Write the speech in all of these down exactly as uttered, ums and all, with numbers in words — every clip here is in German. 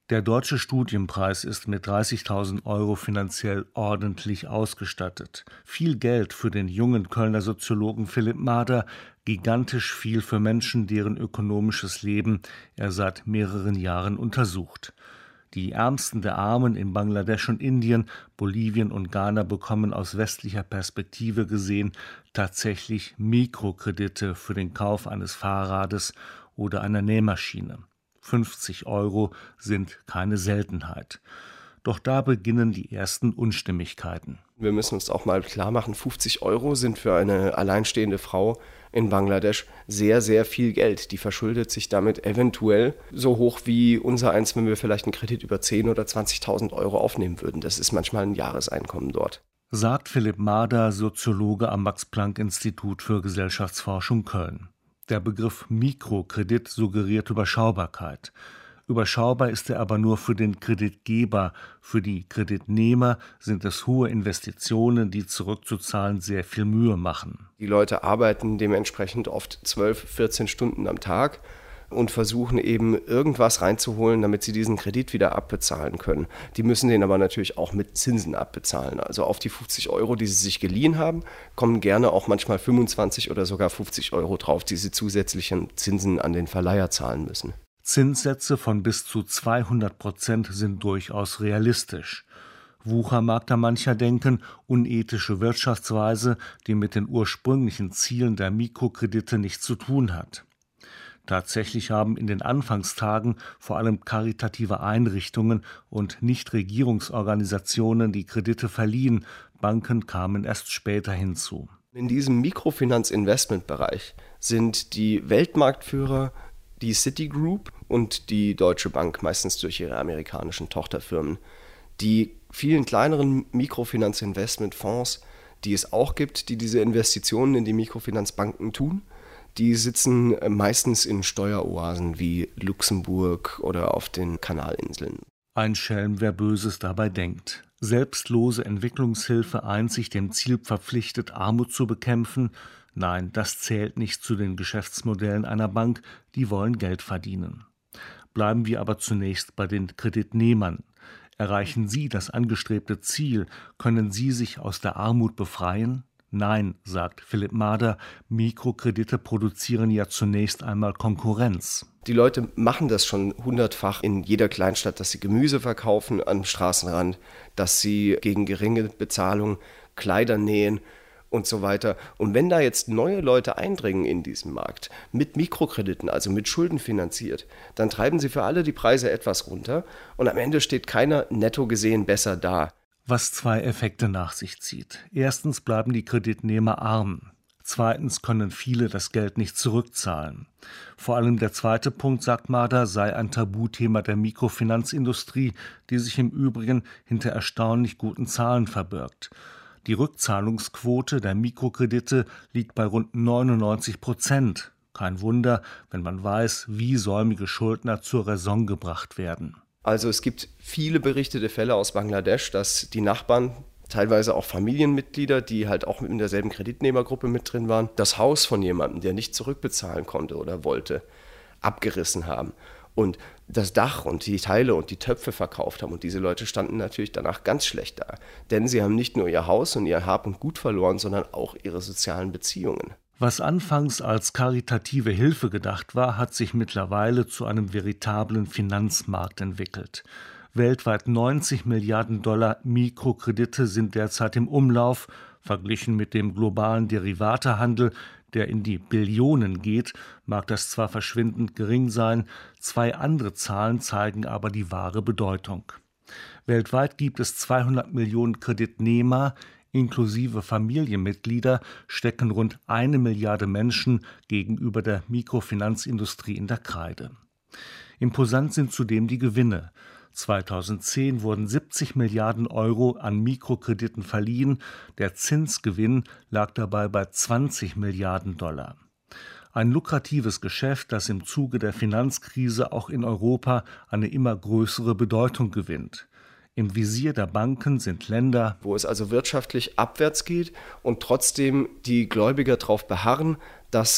Der Deutsche Studienpreis ist mit dreißigtausend Euro finanziell ordentlich ausgestattet. Viel Geld für den jungen Kölner Soziologen Philipp Mader, gigantisch viel für Menschen, deren ökonomisches Leben er seit mehreren Jahren untersucht. Die Ärmsten der Armen in Bangladesch und Indien, Bolivien und Ghana bekommen aus westlicher Perspektive gesehen tatsächlich Mikrokredite für den Kauf eines Fahrrades oder einer Nähmaschine. fünfzig Euro sind keine Seltenheit. Doch da beginnen die ersten Unstimmigkeiten. Wir müssen uns auch mal klar machen, fünfzig Euro sind für eine alleinstehende Frau in Bangladesch sehr, sehr viel Geld. Die verschuldet sich damit eventuell so hoch wie unser eins, wenn wir vielleicht einen Kredit über zehntausend oder zwanzigtausend Euro aufnehmen würden. Das ist manchmal ein Jahreseinkommen dort. Sagt Philipp Mader, Soziologe am Max-Planck-Institut für Gesellschaftsforschung Köln. Der Begriff Mikrokredit suggeriert Überschaubarkeit. Überschaubar ist er aber nur für den Kreditgeber. Für die Kreditnehmer sind es hohe Investitionen, die zurückzuzahlen sehr viel Mühe machen. Die Leute arbeiten dementsprechend oft zwölf, vierzehn Stunden am Tag und versuchen eben irgendwas reinzuholen, damit sie diesen Kredit wieder abbezahlen können. Die müssen den aber natürlich auch mit Zinsen abbezahlen. Also auf die fünfzig Euro, die sie sich geliehen haben, kommen gerne auch manchmal fünfundzwanzig oder sogar fünfzig Euro drauf, die sie zusätzlichen Zinsen an den Verleiher zahlen müssen. Zinssätze von bis zu zweihundert Prozent sind durchaus realistisch. Wucher mag da mancher denken, unethische Wirtschaftsweise, die mit den ursprünglichen Zielen der Mikrokredite nichts zu tun hat. Tatsächlich haben in den Anfangstagen vor allem karitative Einrichtungen und Nichtregierungsorganisationen die Kredite verliehen. Banken kamen erst später hinzu. In diesem Mikrofinanzinvestmentbereich sind die Weltmarktführer die Citigroup und die Deutsche Bank, meistens durch ihre amerikanischen Tochterfirmen. Die vielen kleineren Mikrofinanzinvestmentfonds, die es auch gibt, die diese Investitionen in die Mikrofinanzbanken tun, die sitzen meistens in Steueroasen wie Luxemburg oder auf den Kanalinseln. Ein Schelm, wer Böses dabei denkt. Selbstlose Entwicklungshilfe einzig dem Ziel verpflichtet, Armut zu bekämpfen? Nein, das zählt nicht zu den Geschäftsmodellen einer Bank, die wollen Geld verdienen. Bleiben wir aber zunächst bei den Kreditnehmern. Erreichen sie das angestrebte Ziel? Können sie sich aus der Armut befreien? Nein, sagt Philipp Mader, Mikrokredite produzieren ja zunächst einmal Konkurrenz. Die Leute machen das schon hundertfach in jeder Kleinstadt, dass sie Gemüse verkaufen am Straßenrand, dass sie gegen geringe Bezahlung Kleider nähen und so weiter. Und wenn da jetzt neue Leute eindringen in diesen Markt, mit Mikrokrediten, also mit Schulden finanziert, dann treiben sie für alle die Preise etwas runter und am Ende steht keiner netto gesehen besser da. Was zwei Effekte nach sich zieht. Erstens bleiben die Kreditnehmer arm. Zweitens können viele das Geld nicht zurückzahlen. Vor allem der zweite Punkt, sagt Mader, sei ein Tabuthema der Mikrofinanzindustrie, die sich im Übrigen hinter erstaunlich guten Zahlen verbirgt. Die Rückzahlungsquote der Mikrokredite liegt bei rund neunundneunzig Prozent. Kein Wunder, wenn man weiß, wie säumige Schuldner zur Raison gebracht werden. Also es gibt viele berichtete Fälle aus Bangladesch, dass die Nachbarn, teilweise auch Familienmitglieder, die halt auch in derselben Kreditnehmergruppe mit drin waren, das Haus von jemandem, der nicht zurückbezahlen konnte oder wollte, abgerissen haben und das Dach und die Teile und die Töpfe verkauft haben. Und diese Leute standen natürlich danach ganz schlecht da, denn sie haben nicht nur ihr Haus und ihr Hab und Gut verloren, sondern auch ihre sozialen Beziehungen. Was anfangs als karitative Hilfe gedacht war, hat sich mittlerweile zu einem veritablen Finanzmarkt entwickelt. Weltweit neunzig Milliarden Dollar Mikrokredite sind derzeit im Umlauf. Verglichen mit dem globalen Derivatehandel, der in die Billionen geht, mag das zwar verschwindend gering sein, zwei andere Zahlen zeigen aber die wahre Bedeutung. Weltweit gibt es zweihundert Millionen Kreditnehmer, inklusive Familienmitglieder stecken rund eine Milliarde Menschen gegenüber der Mikrofinanzindustrie in der Kreide. Imposant sind zudem die Gewinne. zweitausendzehn wurden siebzig Milliarden Euro an Mikrokrediten verliehen, der Zinsgewinn lag dabei bei zwanzig Milliarden Dollar. Ein lukratives Geschäft, das im Zuge der Finanzkrise auch in Europa eine immer größere Bedeutung gewinnt. Im Visier der Banken sind Länder, wo es also wirtschaftlich abwärts geht und trotzdem die Gläubiger darauf beharren, dass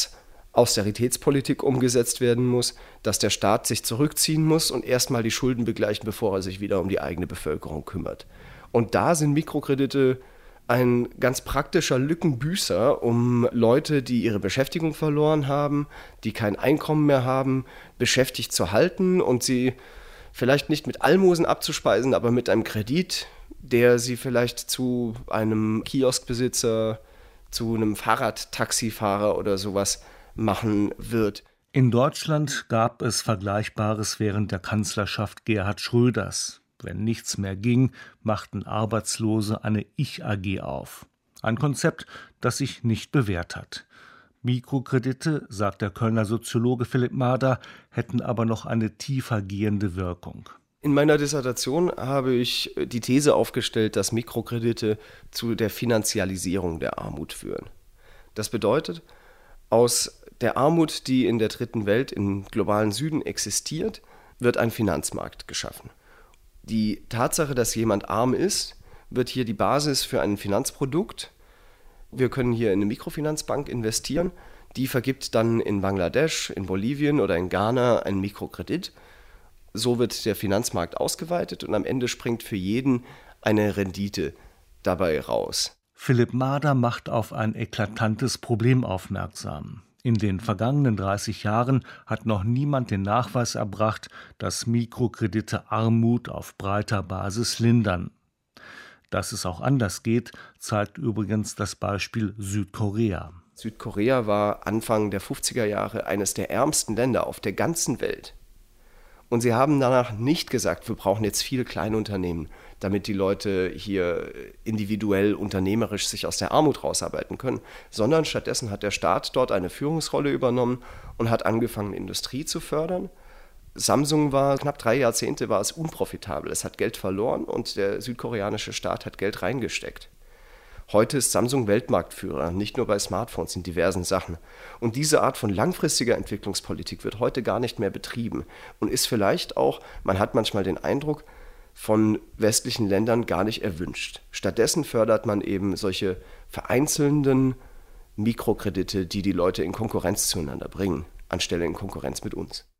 Austeritätspolitik umgesetzt werden muss, dass der Staat sich zurückziehen muss und erstmal die Schulden begleichen, bevor er sich wieder um die eigene Bevölkerung kümmert. Und da sind Mikrokredite ein ganz praktischer Lückenbüßer, um Leute, die ihre Beschäftigung verloren haben, die kein Einkommen mehr haben, beschäftigt zu halten und sie vielleicht nicht mit Almosen abzuspeisen, aber mit einem Kredit, der sie vielleicht zu einem Kioskbesitzer, zu einem Fahrradtaxifahrer oder sowas machen wird. In Deutschland gab es Vergleichbares während der Kanzlerschaft Gerhard Schröders. Wenn nichts mehr ging, machten Arbeitslose eine Ich-A G auf. Ein Konzept, das sich nicht bewährt hat. Mikrokredite, sagt der Kölner Soziologe Philipp Mader, hätten aber noch eine tiefer gehende Wirkung. In meiner Dissertation habe ich die These aufgestellt, dass Mikrokredite zu der Finanzialisierung der Armut führen. Das bedeutet, aus der Armut, die in der dritten Welt im globalen Süden existiert, wird ein Finanzmarkt geschaffen. Die Tatsache, dass jemand arm ist, wird hier die Basis für ein Finanzprodukt. Wir können hier in eine Mikrofinanzbank investieren. Die vergibt dann in Bangladesch, in Bolivien oder in Ghana einen Mikrokredit. So wird der Finanzmarkt ausgeweitet und am Ende springt für jeden eine Rendite dabei raus. Philipp Mader macht auf ein eklatantes Problem aufmerksam. In den vergangenen dreißig Jahren hat noch niemand den Nachweis erbracht, dass Mikrokredite Armut auf breiter Basis lindern. Dass es auch anders geht, zeigt übrigens das Beispiel Südkorea. Südkorea war Anfang der fünfziger Jahre eines der ärmsten Länder auf der ganzen Welt. Und sie haben danach nicht gesagt, wir brauchen jetzt viele Kleinunternehmen, damit die Leute hier individuell unternehmerisch sich aus der Armut rausarbeiten können, sondern stattdessen hat der Staat dort eine Führungsrolle übernommen und hat angefangen, Industrie zu fördern. Samsung war knapp drei Jahrzehnte war es unprofitabel, es hat Geld verloren und der südkoreanische Staat hat Geld reingesteckt. Heute ist Samsung Weltmarktführer, nicht nur bei Smartphones, in diversen Sachen. Und diese Art von langfristiger Entwicklungspolitik wird heute gar nicht mehr betrieben und ist vielleicht auch, man hat manchmal den Eindruck, von westlichen Ländern gar nicht erwünscht. Stattdessen fördert man eben solche vereinzelnden Mikrokredite, die die Leute in Konkurrenz zueinander bringen, anstelle in Konkurrenz mit uns.